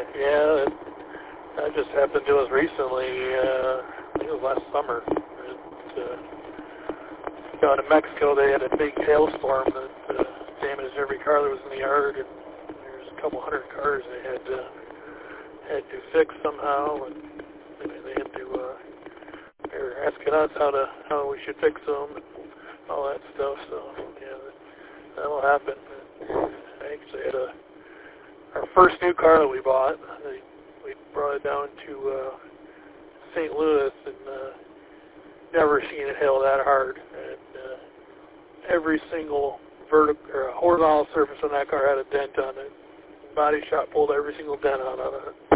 Yeah, that just happened to us recently. I think it was last summer. Down in Mexico, they had a big hailstorm that damaged every car that was in the yard, and there's a couple hundred cars they had to fix somehow, and they had to. They were asking us how we should fix them and all that stuff. So yeah, that'll happen. I actually had our first new car that we bought. We brought it down to St. Louis and never seen it hail that hard. And every single vertical or horizontal surface on that car had a dent on it. Body shop pulled every single dent out of it.